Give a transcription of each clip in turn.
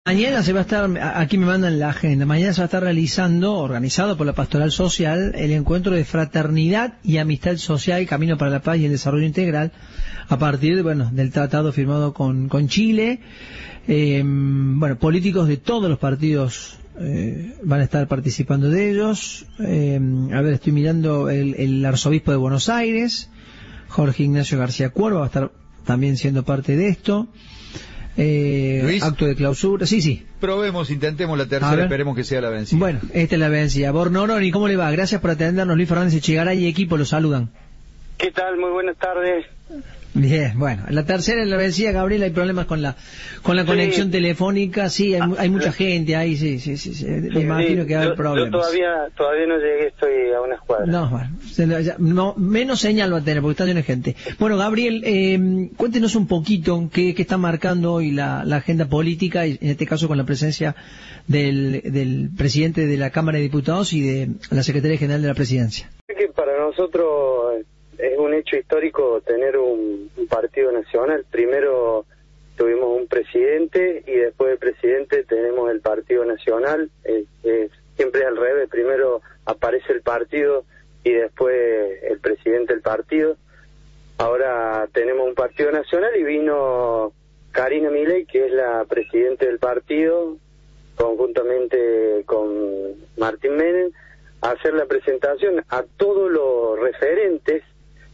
Mañana se va a estar, aquí me mandan la agenda, mañana se va a estar realizando, organizado por la Pastoral Social, el encuentro de fraternidad y amistad social, Camino para la Paz y el Desarrollo Integral, a partir del tratado firmado con Chile. Políticos de todos los partidos van a estar participando de ellos. Estoy mirando el arzobispo de Buenos Aires, Jorge Ignacio García Cuerva, va a estar también siendo parte de esto. Luis, acto de clausura, sí. Probemos, intentemos la tercera, esperemos que sea la vencida. Bueno, esta es la vencida. Bornoroni, ¿cómo le va? Gracias por atendernos. Luis Fernández Echegaray y equipo lo saludan. ¿Qué tal? Muy buenas tardes. Bien, bueno, la tercera es la vencida, Gabriel. Hay problemas con la conexión telefónica. Sí, hay mucha gente ahí, sí. Me imagino que hay problemas. Yo todavía no llegué, estoy a unas cuadras. No, menos señal va a tener porque está lleno de gente. Bueno, Gabriel, cuéntenos un poquito qué está marcando hoy la agenda política, y en este caso con la presencia del presidente de la Cámara de Diputados y de la Secretaría General de la Presidencia. Que para nosotros es un hecho histórico tener un partido nacional. Primero tuvimos un presidente y después del presidente tenemos el partido nacional. Siempre es al revés, primero aparece el partido y después el presidente del partido. Ahora tenemos un partido nacional y vino Karina Milei, que es la presidenta del partido, conjuntamente con Martín Menem, a hacer la presentación a todos los referentes.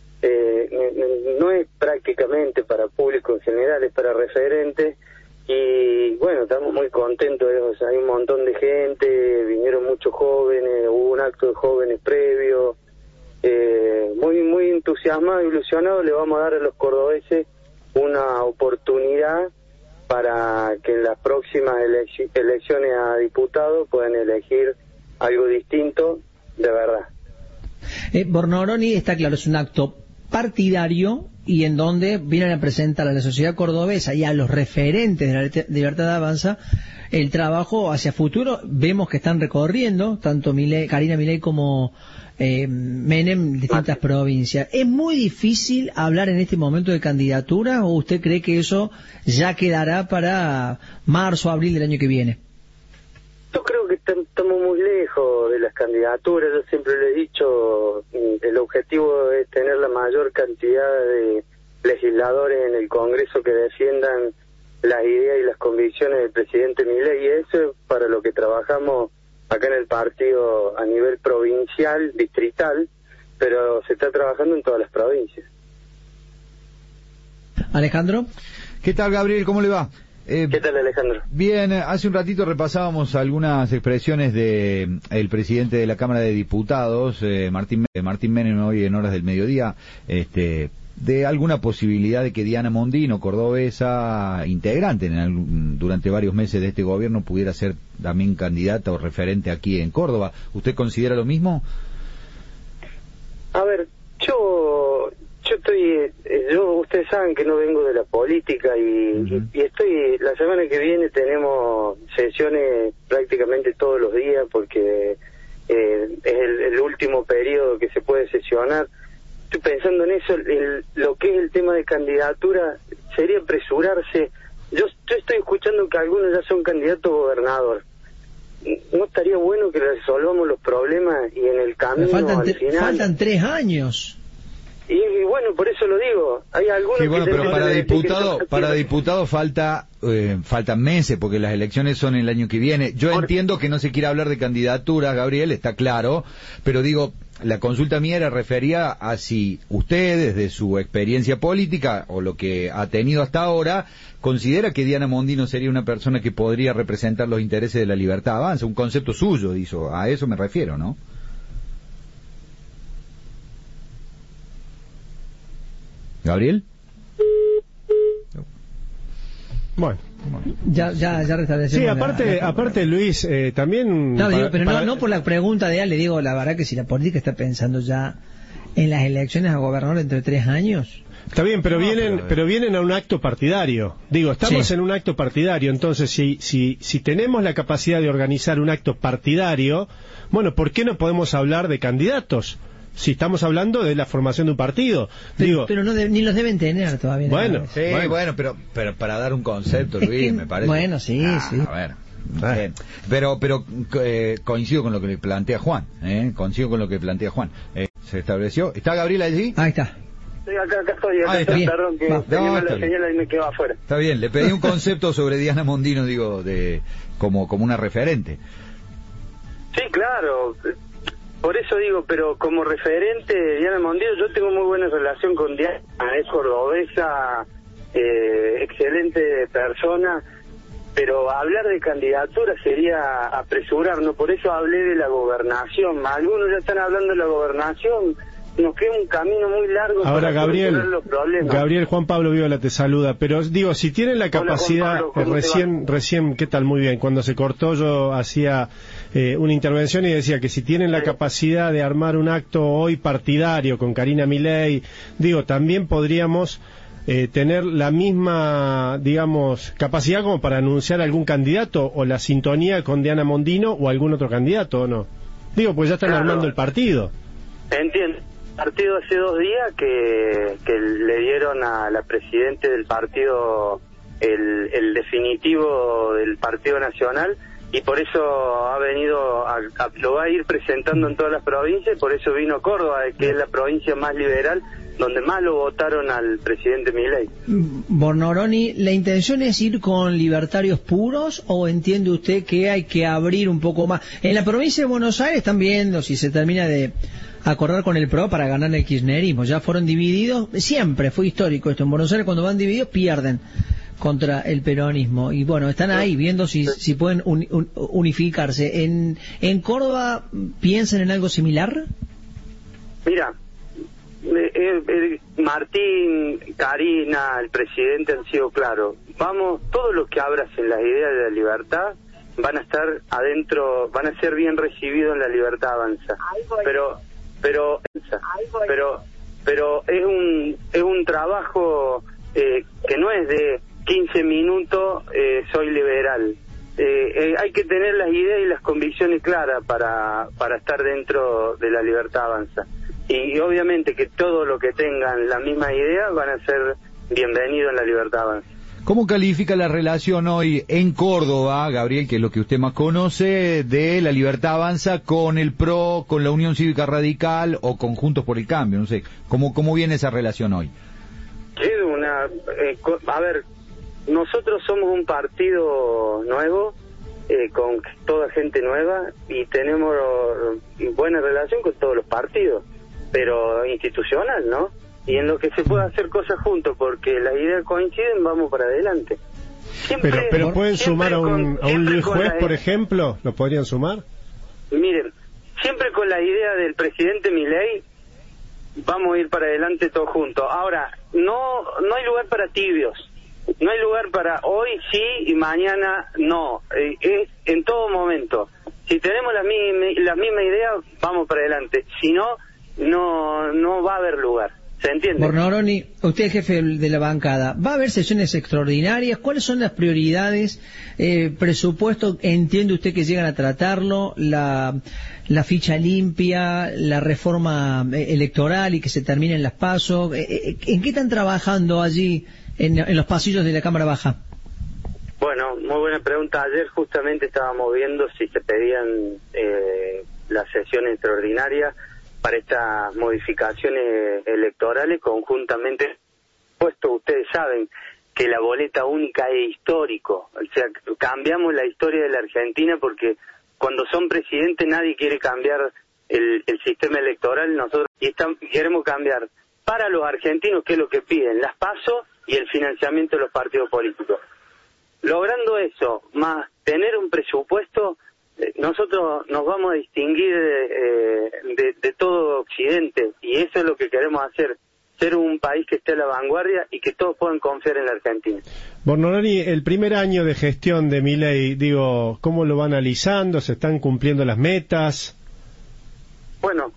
No es prácticamente para público en general, es para referentes, y bueno, estamos muy contentos. Hay un montón de gente, vinieron muchos jóvenes, hubo un acto de jóvenes previo, muy entusiasmado, ilusionado. Le vamos a dar a los cordobeses una oportunidad para que en las próximas elecciones a diputados puedan elegir algo distinto de verdad. Bornoroni, está claro, es un acto partidario y en donde vienen a presentar a la sociedad cordobesa y a los referentes de la Libertad Avanza el trabajo hacia futuro. Vemos que están recorriendo tanto Karina Milei como Menem distintas provincias. ¿Es muy difícil hablar en este momento de candidatura o usted cree que eso ya quedará para marzo o abril del año que viene? Yo creo que estamos muy lejos de las candidaturas. Yo siempre le he dicho, el objetivo es tener la mayor cantidad de legisladores en el Congreso que defiendan las ideas y las convicciones del presidente Milei, y eso es para lo que trabajamos acá en el partido a nivel provincial, distrital, pero se está trabajando en todas las provincias. Alejandro. ¿Qué tal, Gabriel? ¿Cómo le va? ¿Qué tal, Alejandro? Bien, hace un ratito repasábamos algunas expresiones de el presidente de la Cámara de Diputados, Martín Menem, hoy en horas del mediodía, de alguna posibilidad de que Diana Mondino, cordobesa, integrante durante varios meses de este gobierno, pudiera ser también candidata o referente aquí en Córdoba. ¿Usted considera lo mismo? A ver, ustedes saben que no vengo de la política y la semana que viene tenemos sesiones prácticamente todos los días porque es el último periodo que se puede sesionar. Estoy pensando en eso, lo que es el tema de candidatura, sería apresurarse. Yo estoy escuchando que algunos ya son candidatos a gobernador. ¿No estaría bueno que resolvamos los problemas y en el camino al final? Faltan 3 años. Y bueno, por eso lo digo. Hay algunos sí, bueno, que pero para diputado faltan meses, porque las elecciones son el año que viene. Yo entiendo que no se quiera hablar de candidaturas, Gabriel, está claro, pero digo, la consulta mía refería a si usted, desde su experiencia política o lo que ha tenido hasta ahora, considera que Diana Mondino sería una persona que podría representar los intereses de la Libertad Avanza, un concepto suyo, a eso me refiero, ¿no? ¿Gabriel? Bueno. Ya restablecemos. Sí, aparte Luis, también... No por la pregunta de él, le digo, la verdad que si la política está pensando ya en las elecciones a gobernador entre 3 años... Está bien, pero vienen a un acto partidario. Digo, estamos en un acto partidario, entonces si tenemos la capacidad de organizar un acto partidario, bueno, ¿por qué no podemos hablar de candidatos? si estamos hablando de la formación de un partido. Pero no ni los deben tener todavía. Bueno, pero para dar un concepto, Luis, me parece. Bueno, sí. A ver. Pero coincido con lo que le plantea Juan. Se estableció. ¿Está Gabriel allí? Ahí está. Sí, acá estoy. Perdón, que tenía la señal y me quedo afuera. Está bien, le pedí un concepto sobre Diana Mondino, como una referente. Sí, claro. Por eso digo, pero como referente, Diana Mondino, yo tengo muy buena relación con Diana, es cordobesa, excelente persona, pero hablar de candidatura sería apresurarnos, por eso hablé de la gobernación. Algunos ya están hablando de la gobernación, nos queda un camino muy largo. Ahora, para solucionar los problemas. Gabriel, Juan Pablo Viola te saluda, pero digo, si tienen la capacidad, Hola, recién, ¿qué tal? Muy bien, cuando se cortó yo hacía una intervención y decía que si tienen la capacidad de armar un acto hoy partidario con Karina Milei, digo, también podríamos tener la misma, digamos, capacidad como para anunciar algún candidato o la sintonía con Diana Mondino o algún otro candidato, ¿o no? Digo, pues ya están armando el partido. Entiendo. Partido hace 2 días que le dieron a la presidente del partido el definitivo del Partido Nacional, y por eso ha venido lo va a ir presentando en todas las provincias, y por eso vino Córdoba, que es la provincia más liberal, donde más lo votaron al presidente Milei. Bornoroni, ¿la intención es ir con libertarios puros o entiende usted que hay que abrir un poco más? En la provincia de Buenos Aires están viendo si se termina de acordar con el PRO para ganar el kirchnerismo. Ya fueron divididos, siempre fue histórico esto. En Buenos Aires cuando van divididos pierden contra el peronismo. Y bueno, están ahí viendo si pueden unificarse. ¿En Córdoba piensan en algo similar? Mira, Martín, Karina, el presidente han sido claros. Vamos, todos los que abracen las ideas de la libertad van a estar adentro, van a ser bien recibidos en la Libertad Avanza. Pero es un trabajo que no es de 15 minutos, soy liberal. Hay que tener las ideas y las convicciones claras para estar dentro de la Libertad Avanza. Y obviamente que todo lo que tengan la misma idea van a ser bienvenidos en la Libertad Avanza. ¿Cómo califica la relación hoy en Córdoba, Gabriel, que es lo que usted más conoce, de la Libertad Avanza con el PRO, con la Unión Cívica Radical o con Juntos por el Cambio? No sé, ¿cómo viene esa relación hoy? A ver, nosotros somos un partido nuevo, con toda gente nueva, y tenemos buena relación con todos los partidos, pero institucional, ¿no? Y en lo que se puede hacer cosas juntos, porque las ideas coinciden, vamos para adelante. Pero pueden sumar a un Luis Juez, por ejemplo, ¿lo podrían sumar? Miren, siempre con la idea del presidente Milei vamos a ir para adelante todos juntos. Ahora, no hay lugar para tibios, no hay lugar para hoy sí y mañana no, es en todo momento. Si tenemos la misma idea, vamos para adelante, si no va a haber lugar. ¿Se entiende? Bornoroni, usted es jefe de la bancada. ¿Va a haber sesiones extraordinarias? ¿Cuáles son las prioridades? Presupuesto, ¿entiende usted que llegan a tratarlo? La ficha limpia, la reforma electoral y que se terminen las PASO. ¿En qué están trabajando allí en los pasillos de la Cámara Baja? Bueno, muy buena pregunta. Ayer justamente estábamos viendo si se pedían las sesiones extraordinarias para estas modificaciones electorales conjuntamente, puesto ustedes saben que la boleta única es histórico, o sea, cambiamos la historia de la Argentina porque cuando son presidentes nadie quiere cambiar el sistema electoral, nosotros queremos cambiar para los argentinos, que es lo que piden, las PASO y el financiamiento de los partidos políticos. Logrando eso, más tener un presupuesto, nosotros nos vamos a distinguir de todo Occidente, y eso es lo que queremos hacer, ser un país que esté a la vanguardia y que todos puedan confiar en la Argentina. Bornoroni, el primer año de gestión de Milei, digo, ¿cómo lo va analizando? ¿Se están cumpliendo las metas? Bueno,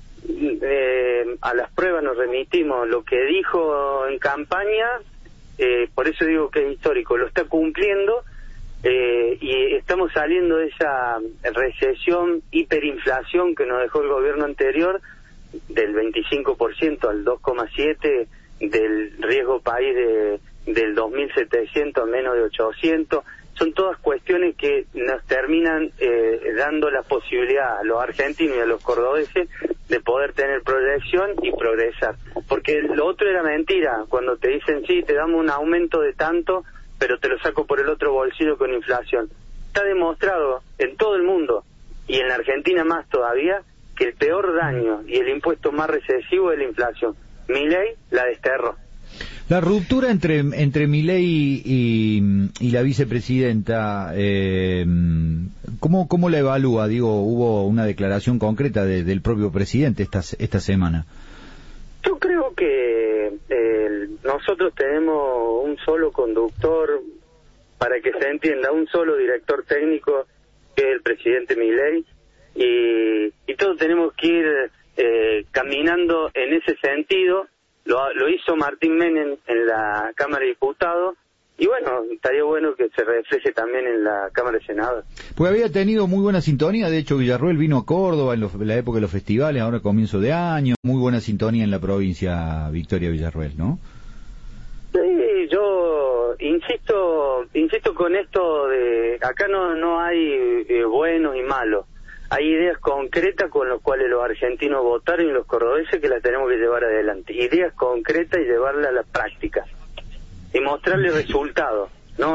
a las pruebas nos remitimos. Lo que dijo en campaña, por eso digo que es histórico, lo está cumpliendo. Y estamos saliendo de esa recesión, hiperinflación que nos dejó el gobierno anterior, del 25% al 2,7%, del riesgo país del 2.700 a menos de 800. Son todas cuestiones que nos terminan dando la posibilidad a los argentinos y a los cordobeses de poder tener proyección y progresar. Porque lo otro era mentira, cuando te dicen, sí, te damos un aumento de tanto, pero te lo saco por el otro bolsillo con inflación. Está demostrado en todo el mundo, y en la Argentina más todavía, que el peor daño y el impuesto más recesivo es la inflación. Milei la desterró. La ruptura entre Milei y la vicepresidenta, ¿cómo la evalúa? Digo, hubo una declaración concreta del propio presidente esta semana. Yo creo que nosotros tenemos un solo conductor, para que se entienda, un solo director técnico, que es el presidente Milei, y todos tenemos que ir caminando en ese sentido. Lo hizo Martín Menem en la Cámara de Diputados, y bueno, estaría bueno que se refleje también en la Cámara de Senadores. Pues había tenido muy buena sintonía, de hecho Villarruel vino a Córdoba en la época de los festivales, ahora comienzo de año, muy buena sintonía en la provincia Victoria Villarruel, ¿no? Sí, yo insisto con esto de, acá no hay buenos y malos. Hay ideas concretas con las cuales los argentinos votaron y los cordobeses que las tenemos que llevar adelante. Ideas concretas y llevarlas a la práctica. Y mostrarle resultados.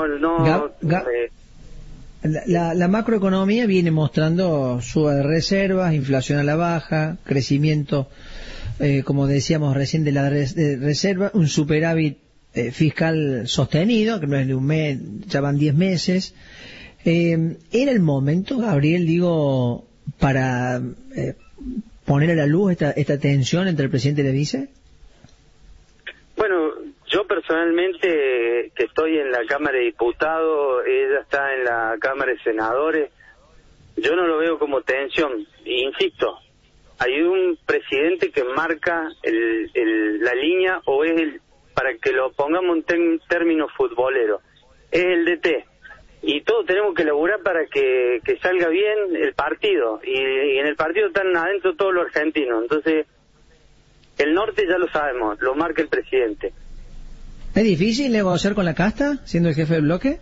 La macroeconomía viene mostrando suba de reservas, inflación a la baja, crecimiento, como decíamos recién, de la reserva, un superávit fiscal sostenido, que no es de un mes, ya van 10 meses. ¿Era el momento, Gabriel, para poner a la luz esta tensión entre el presidente y la vice? Bueno, yo personalmente, que estoy en la Cámara de Diputados, ella está en la Cámara de Senadores, yo no lo veo como tensión. Insisto, hay un presidente que marca la línea, o es para que lo pongamos en términos futboleros, es el DT. Y todos tenemos que laburar para que salga bien el partido, y en el partido están adentro todos los argentinos. Entonces, el norte ya lo sabemos, lo marca el presidente. ¿Es difícil negociar con la casta, siendo el jefe del bloque?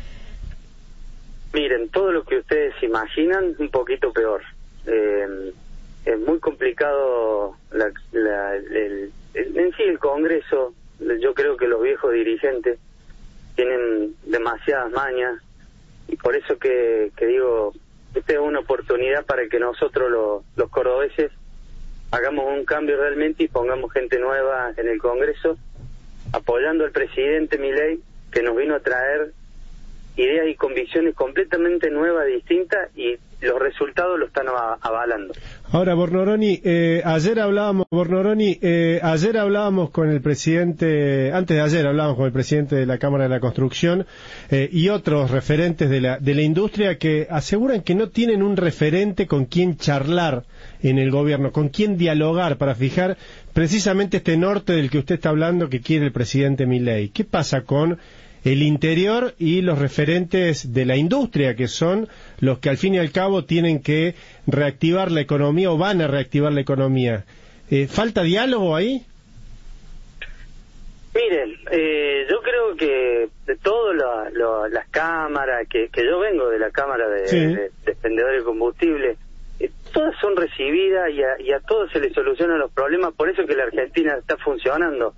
Miren, todo lo que ustedes se imaginan, un poquito peor. Es muy complicado en sí el Congreso. Yo creo que los viejos dirigentes tienen demasiadas mañas, y por eso que digo, esta es una oportunidad para que nosotros los cordobeses hagamos un cambio realmente y pongamos gente nueva en el Congreso, apoyando al presidente Milei, que nos vino a traer ideas y convicciones completamente nuevas, distintas, y los resultados lo están avalando. Ahora, Bornoroni, ayer hablábamos con el presidente, antes de ayer hablábamos con el presidente de la Cámara de la Construcción y otros referentes de la industria que aseguran que no tienen un referente con quien charlar en el gobierno, con quien dialogar para fijar precisamente este norte del que usted está hablando que quiere el presidente Milei. ¿Qué pasa con el interior y los referentes de la industria, que son los que al fin y al cabo tienen que reactivar la economía o van a reactivar la economía? ¿Falta diálogo ahí? Miren, yo creo que de todas las cámaras, que yo vengo de la Cámara de Expendedores de Combustible, todas son recibidas y a todos se les solucionan los problemas. Por eso que la Argentina está funcionando.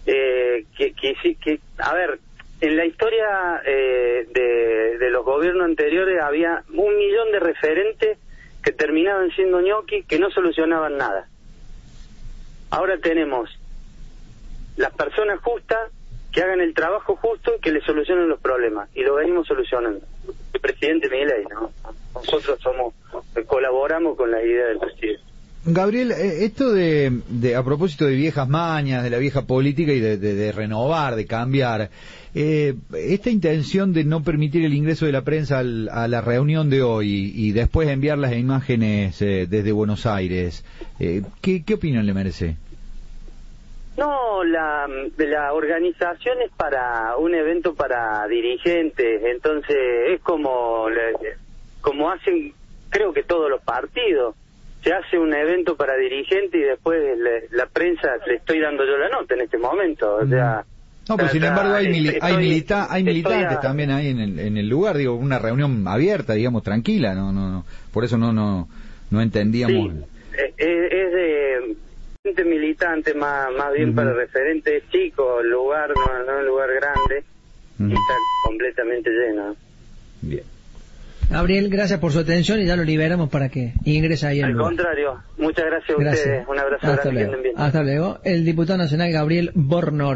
A ver, en la historia de los gobiernos anteriores había 1 millón de referentes que terminaban siendo ñoquis, que no solucionaban nada. Ahora tenemos las personas justas que hagan el trabajo justo y que le solucionen los problemas, y lo venimos solucionando. El presidente Milei, ¿no? Nosotros colaboramos con la idea del presidente. Gabriel, esto a propósito de viejas mañas, de la vieja política y de renovar, de cambiar, esta intención de no permitir el ingreso de la prensa a la reunión de hoy y después enviar las imágenes desde Buenos Aires, ¿qué opinión le merece? No, la organización es para un evento para dirigentes, entonces es como hacen, creo que todos los partidos. se hace un evento para dirigente y después la prensa le estoy dando yo la nota en este momento, o sea... No, pero sin embargo hay militantes también ahí en el lugar, digo, una reunión abierta, digamos, tranquila, no, por eso no entendíamos. Sí, es de gente militante, más bien para referentes chicos, lugar, no un lugar grande, y está completamente lleno. Bien. Gabriel, gracias por su atención y ya lo liberamos para que ingrese ahí al lugar. Al contrario, muchas gracias a ustedes, un abrazo grande, que anden bien. Hasta luego. El diputado nacional Gabriel Bornoro.